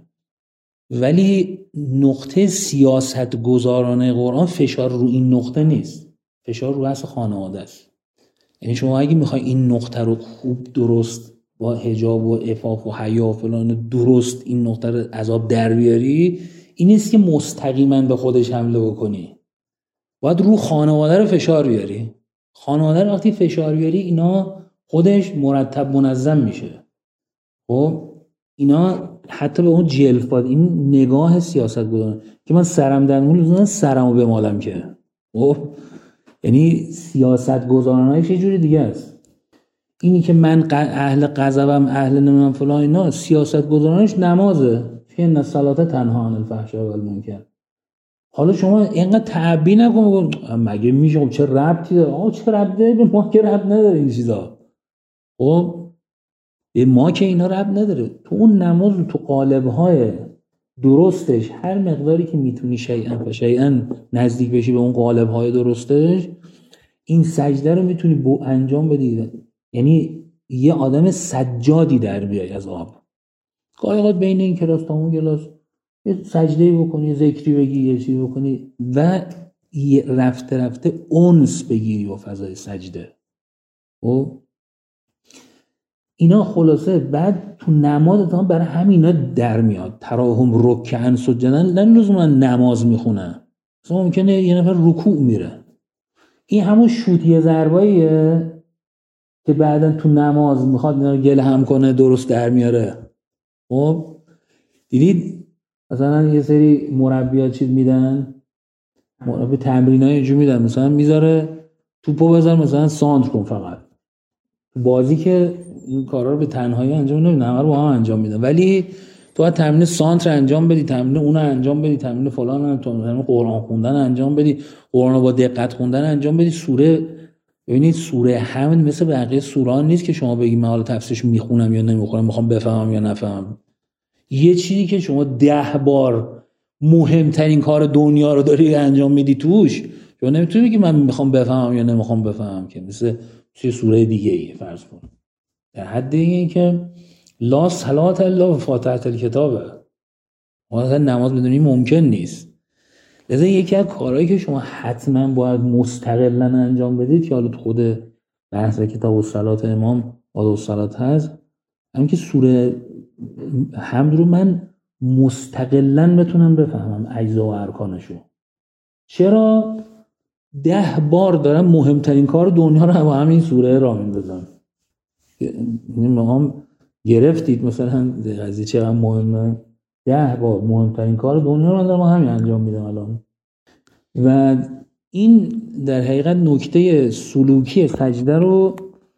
ولی نقطه سیاست گذارانه قرآن فشار رو این نقطه نیست، فشار رو اصل خانواده است. یعنی شما اگه میخوای این نقطه رو خوب درست با حجاب و عفاف و حیا و فلان درست این نقطه رو عذاب در بیاری، این نیست که مستقیما به خودش حمله بکنی، باید رو خانواده رو فشار بیاری. خانواده رو وقتی فشار بیاری اینا خودش مرتب منظم میشه. خب اینا حتی به اون جلفات این نگاه سیاست گذارن که من سرم در مول لزوما سرمو بمالم که خب یعنی سیاست گذارانش یه جوری دیگه است. اینی که من اهل غضبم اهل نمیدونم فلان اینا سیاست گذارانش نمازه که ان الصلاه تنها عن الفحشاء و المنکر. حالا شما اینقدر تعبی نکن مگه میشه خب چه ربطی داره؟ آقا چه ربطی داره؟ ما که ربط نداره این چیزا. خب به ما که اینا ربط نداره. تو اون نماز تو قالب‌های درستش هر مقداری که میتونی شیئا و شیئا نزدیک بشی به اون قالب‌های درستش این سجده رو میتونی با انجام بدی. یعنی یه آدم سجادی در بیای از آب. گاهی اوقات بین این کلاس تا اون کلاس یه سجده‌ای بکنی، ذکری بگی، یه چیزی بکنی و رفته رفته انس بگیری با فضای سجده. خب اینا خلاصه بعد تو نماز هم برای همینا در میاد. تراهم رکعن سجدن نه لزوما نماز میخونن، مثلا ممکنه یه نفر رکوع میره، این همون شوتیه ضرباییه که بعدن تو نماز میخواد اینا رو گل هم کنه درست در میاره. خب دیدید مثلا یه سری مربی‌ها چیز میدن، مربی تمرینای اینجوری میدن، مثلا میذاره توپو بزن مثلا سانتر کن، فقط بازی که این کارا رو به تنهایی انجام نمیدن، همه رو با هم انجام میدن، ولی تو باید تمرین سانتر انجام بدی، تمرین اون رو انجام بدی، تمرین فلان رو، تمرین قرآن خوندن انجام بدی، قرآن رو با دقت خوندن انجام بدی. سوره ببینید سوره حمد مثل بقیه سوره ها نیست که شما بگی من حالا تفسیرش میخونم یا نمیخونم، میخوام بفهمم یا نفهمم. یه چیزی که شما ده بار مهمترین کار دنیا رو داری انجام میدی توش، شما نمیتونی بگی من میخوام بفهمم یا نمیخوام بفهمم، که مثل چه سوره دیگه ای فرض کن. در حد این که لا صلات الا و فاتحه الکتابه، مثلا نماز بدونی ممکن نیست. لذا یکی از کارهایی که شما حتما باید مستقلاً انجام بدید که حالا تو خود بحث کتاب الصلات امام آداب الصلات هست، همین که سوره حمد رو من مستقلاً بتونم بفهمم اجزا و ارکانشو. چرا؟ ده بار دارم مهمترین کار دنیا رو با همین سوره را میندازم. این مقام گرفتید مثلا قضیه چقدر مهمه، ده بار مهمترین کار دنیا رو دارم همین انجام میدم الان. و این در حقیقت نکته سلوکی سجده رو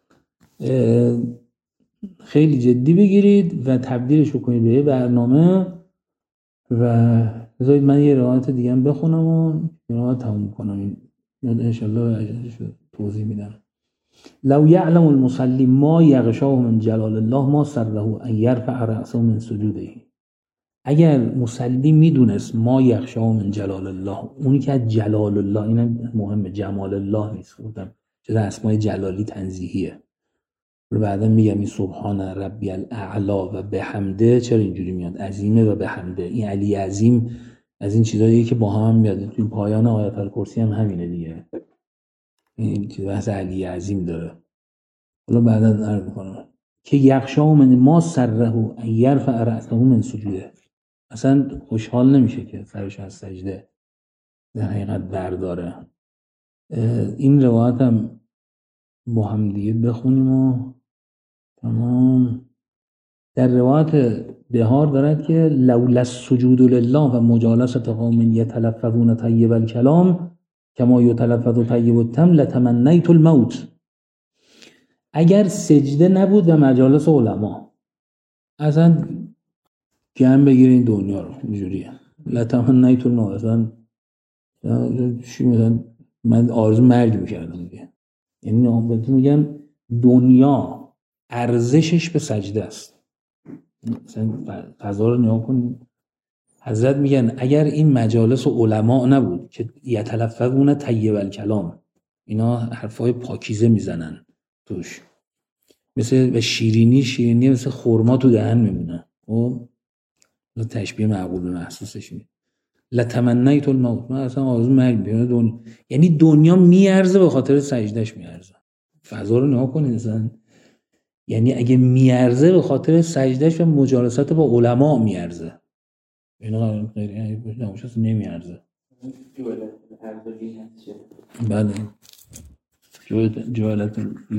خیلی جدی بگیرید و تبدیلش کنید به یه برنامه. و بذارید من یه روایت دیگه هم بخونم و روایت تموم کنم، این انشالله اجازهش توضیح میدم. لو یعلم المصلی ما یغشاه من جلال الله ما سره ان یرفع رأسه من سجوده. اگر مصلی میدونست ما یغشاه من جلال الله، اونی که از جلال الله، این مهمه، جمال الله نیست، گفتم چه اسمای جلالی تنزیهیه، رو بعدا میگم این سبحان ربی الاعلا و بحمده چرا اینجوری میاد، عظیمه و بحمده، این علی عظیم از این چیزاییه که با هم میاد. تو پایان آیت الکرسی هم همینه دیگه، این بحث علی عظیم داره، حالا بعدا عرض میکنم که یخشا من ما سره ان یرفع رأسه من سجوده، اصلا خوشحال نمیشه که سرش از سجده در حقیقت برداره. این روایت هم با هم دیگه بخونیم و تمام. در روایت بهار دارد که لولا السجود لله و مجالسه قوم یتلفظون طیب الکلام کما یتلفظ طیب التمر لتمنیت الموت. اگر سجده نبود و مجالس علما، اصلا گم بگیرین دنیا رو اینجوریه، لتمنیت الموت، اصلا چی مثلا من آرزو مرگ میکردم دیگه. یعنی بهتون میگم دنیا ارزشش به سجده است. مثلا قضا رو نگاه کن، حضرت میگن اگر این مجالس و علما نبود که یتلفظون طیب الکلام، اینا حرفای پاکیزه میزنن توش، مثل شیرینی شیرینی مثل خرما تو دهن میمونه، خب تشبیه معقول به محسوسش میشه. لتمنیت الموت، من اصلا آرزو مرگ میکنم دنیا، یعنی دنیا میارزه به خاطر سجدهش میارزه. فضا رو نگاه کنید مثلا، یعنی اگه میارزه به خاطر سجدهش و مجالست با علما میارزه، اینا غیر نموشست نمیارزه. بله جوالت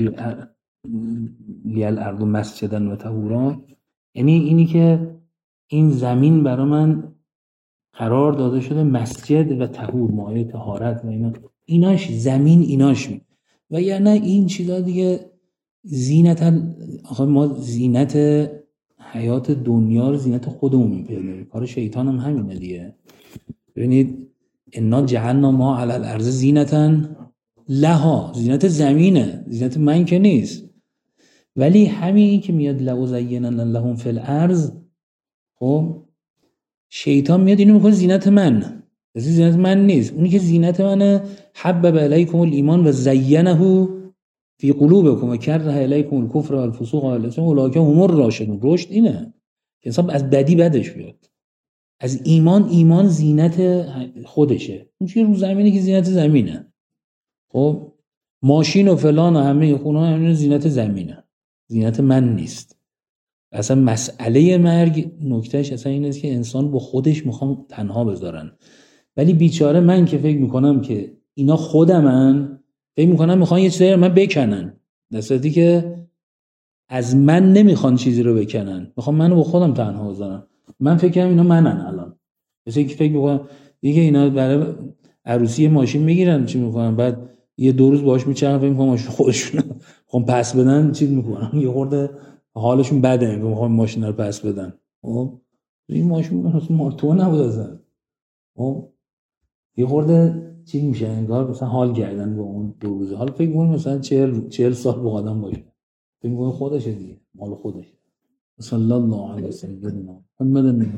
لیال ارض مسجدن و طهورا، یعنی اینی که این زمین برای من قرار داده شده مسجد و طهور، مایه طهارت و اینا، ایناش زمین ایناش می و یا نه این چیزا دیگه زینت. آخه ما زینت حیات دنیا رو زینت خودمون میپیدیم، کار شیطان هم همینه دیگه. ببینید انا جعلنا ما علی الارض زینتا لها، زینت زمینه، زینت من که نیست. ولی همین که میاد لو زیننا لهم فی الارض، خب شیطان میاد اینو میکنه زینت من، اصلا زینت من نیست. اونی که زینت منه حبب الیکم الایمان و زینه فی قلوبکم و کره الیکم الکفر و الفسوق و العصیان اولئک هم الراشدون. رشد اینه که انسان از بدی بدش بیاد، از ایمان ایمان زینت خودشه. اون چیه رو زمینی که زینت زمینه، خب ماشین و فلان و همه خونه ها همین زینت زمینه، زینت من نیست. اصلا مسئله مرگ نکتهش اصلا این است که انسان با خودش میخوام تنها بذارن. ولی بیچاره من که فکر میکنم که اینا خودمن، فکر میکنم میخوان یه چیزی رو من بکنن، در صورتی که از من نمیخوان چیزی رو بکنن، میخوام منو با خودم تنها بذارن. من فکر کنم اینا منن الان، مثلا که فکر میکنم دیگه اینا برای عروسی ماشین میگیرن چی میکنن، بعد یه دو روز باهاش میچرخن، فکر میکنم ماشین خودشون میخوام پس بدن، چی میکنن یه خورده حالشون بده که میخوام ماشین رو پس بدن. خب این ماشین اصلا تو نبود اصلا، خب یه خورده چی میشه انگار مثلا حال کردن با اون دو روزه. حالا فکر می‌کنم مثلا چهل چهل سال با آدم باشه، فکر می‌کنم خودشه دیگه، مال خودشه. صلی الله علیه و سیدنا محمد.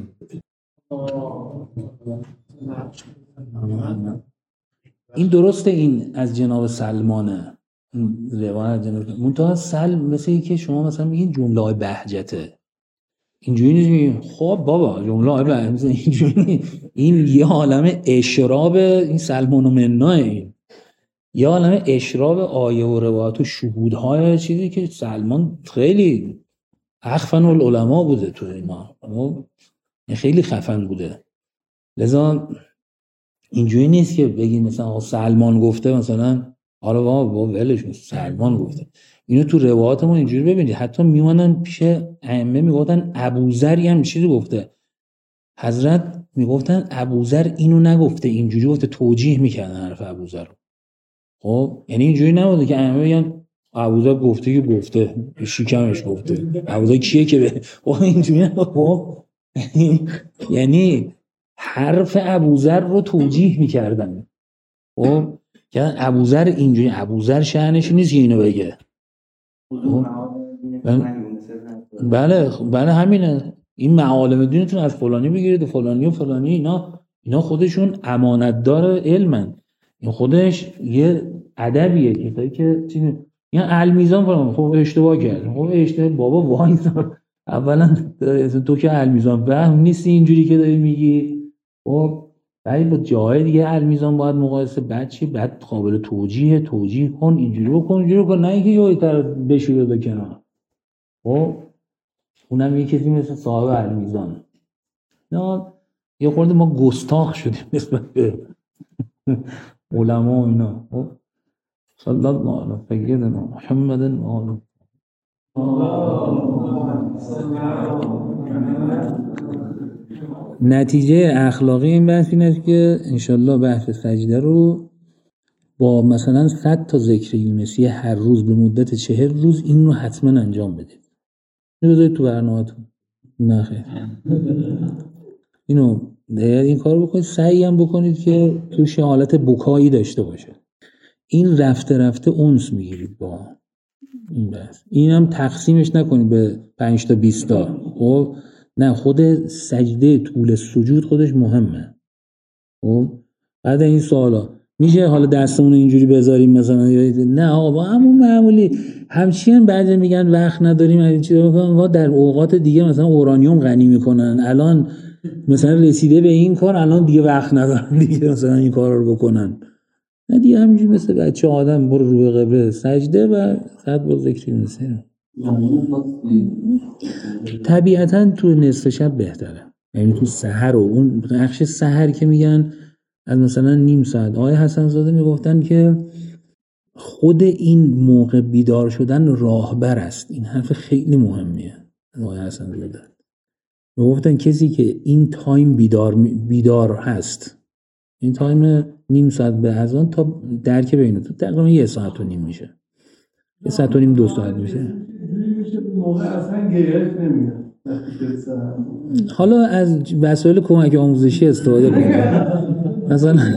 این درسته، این از جناب سلمانه، این روایت جناب منتها سلم مثل این که شما مثلا میگین جمله های بهجته، اینجوری نیست. خب بابا جمله های بهجته اینجوری، این یه عالم اشراب، این سلمان و مناه، این یه عالم اشراب آیه و روایت و شهودهای چیزی که سلمان خیلی اخفن العلماء بوده تو اینا، خیلی خفن بوده. لذا اینجوری نیست که بگیم مثلا سلمان گفته مثلا آره بابا ولش سلمان گفته. اینو تو روایاتمون اینجوری ببینید، حتی میمونن پیش ائمه میگفتن ابوذر هم چیزی گفته، حضرت میگفتن ابوذر اینو نگفته، اینجوری گفته، توجیه میکردن حرف ابوذر رو. خب یعنی اینجوری نبوده که ائمه بگن ابوذر گفته که گفته شکمش گفته، ابوذر کیه که به خب اینجوری خب یعنی حرف ابوذر رو توجیه میکردن. خب که ابوذر اینجوری، ابوذر شأنش نیست که اینو بگه. بله بله همینه، این معالم دینتون از فلانی بگیرید، فلانی و فلانی، اینا اینا خودشون امانتدار علمن، این خودش یه ادبیه که که چی یا المیزان فلان خب اشتباه کرد، خب اشتباه بابا وای اولا تو که المیزان فهم نیستی اینجوری که داری میگی. خب ولی با جای دیگه المیزان باید مقایسه، بعد چی؟ بعد قابل توجیه، توجیه کن، اینجوری بکن اینجوری بکن، نه اینکه یه طرف بشوره به کنار. خب اونم یه کسی مثل صاحب المیزان. نه یه خورده ما گستاخ شدیم نسبت به علما و اینا. خب صلی الله علی سیدنا محمد و آله. نتیجه اخلاقی این بحث این است که انشالله بحث سجده رو با مثلا صد تا ذکر یونسی هر روز به مدت چهل روز این رو حتما انجام بدید. اینو بذارید تو برنامه‌تون. نه خیر. اینو این کار بکنید، سعی هم بکنید که توش حالت بکایی داشته باشه. این رفته رفته اونس میگیرید با این بحث. اینم تقسیمش نکنید به پنج تا بیست تا. خب نه، خود سجده طول سجود خودش مهمه. خب بعد این سوالا میشه حالا دستمون اینجوری بذاریم مثلا، نه آقا با همون معمولی همچین بعضی میگن وقت نداریم این چیزا در اوقات دیگه مثلا اورانیوم غنی میکنن، الان مثلا رسیده به این کار الان دیگه وقت ندارن دیگه مثلا این کارا رو بکنن. نه دیگه همینجوری مثل بچه آدم برو رو به قبله سجده و صد با ذکر میشه. طبیعتاً تو نصف شب بهتره، یعنی تو سحر و اون بخش سحر که میگن از مثلا نیم ساعت. آقای حسن زاده میگفتن که خود این موقع بیدار شدن راهبر است. این حرف خیلی مهمیه. آقای حسن زاده میگفتن کسی که این تایم بیدار بیدار هست، این تایم نیم ساعت به اذان تا درک بینه تو تقریبا یه ساعت و نیم میشه، یه ساعت و نیم دو ساعت میشه. موقع اصلا گریهش نمیاد. حالا از وسایل کمک آموزشی استفاده کنید. مثلا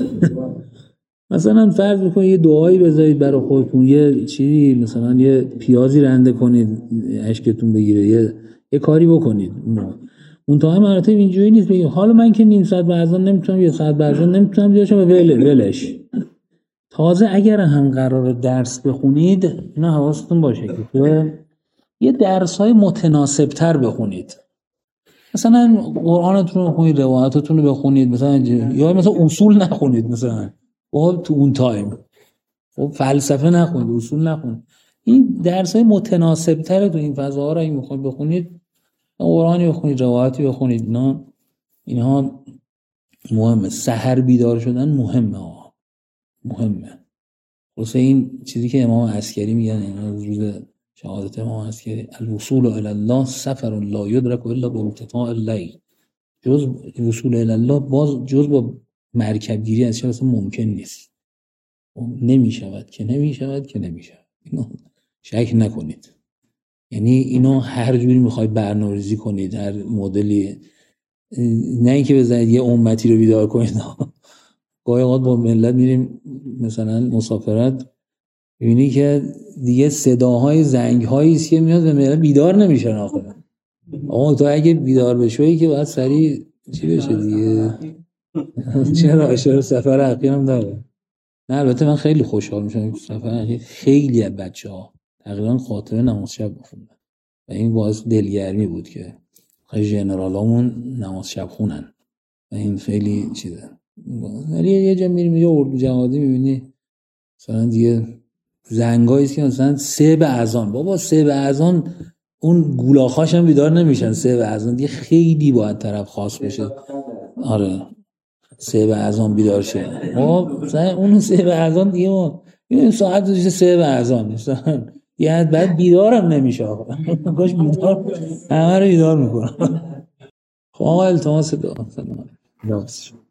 مثلا فرض بکنید یه دعایی بذارید برای خودتون، یه چیزی مثلا یه پیازی رنده کنید اشکتون بگیره، یه یه کاری بکنید. اون تا هم مراتب اینجوری نیست بگید حالا من که نیم ساعت بعد نمیتونم، یه ساعت بعد نمیتونم بیاشم و ول ولش. تازه اگر هم قراره درس بخونید اینا حواستون باشه که یه درس‌های متناسب‌تر بخونید. مثلا قرآنتون رو بخونید، روایاتتون رو بخونید، مثلا یا مثلا اصول نخونید، مثلا خب تو اون تایم خب فلسفه نخونید، اصول نخونید. این درس‌های متناسب‌تر تو این فضاها رو اگه می‌خواید بخونید، قرآنی بخونید، روایاتی بخونید. اینا اینها مهمه. سحر بیدار شدن مهمه ها. مهمه. واسه این چیزی که امام عسکری میگن اینا روز شهادت امام عسکری، الوصول الی الله سفر لا یدرک الا بانقطاع اللیل. جز وصول الی الله باز جز با مرکب گیری از شب ممکن نیست. نمیشود که نمیشود که نمیشود. اینو شک نکنید. یعنی اینو هر جوری میخواید برنامه‌ریزی کنید، هر مدلی، نه اینکه بزنید یه امتی رو بیدار کنید. گاهی اوقات با ملت میریم مثلا مسافرت، می‌بینی که دیگه صداهای زنگ‌هایی است که میاد و ملت بیدار نمیشن. آخر آقا تو اگه بیدار بشوی که باید سریع چی بشه دیگه. چرا اشاره سفر اخیرم داره. نه البته من خیلی خوشحال میشم سفر اخیر خیلی از بچه‌ها تقریبا خاطره نماز شب بخوندن و این باعث دلگرمی بود که خیلی ژنرالامون نماز شب خونن و این خیلی چیزه. ولی یه جا میریم یه اردو جماعتی میبینی مثلا دیگه زنگایی است که مثلا سه به اذان، بابا سه به اذان اون گولاخاش هم بیدار نمیشن. سه به اذان دیگه خیلی باید طرف خاص بشه. آره سه به اذان بیدار شه. خب مثلا اون سه به اذان دیگه ما این ساعت میشه سه به اذان مثلا یه بعد بیدارم نمیشه. آقا کاش بیدار همه رو بیدار میکنه. خب آقا التماس دعا. سلام.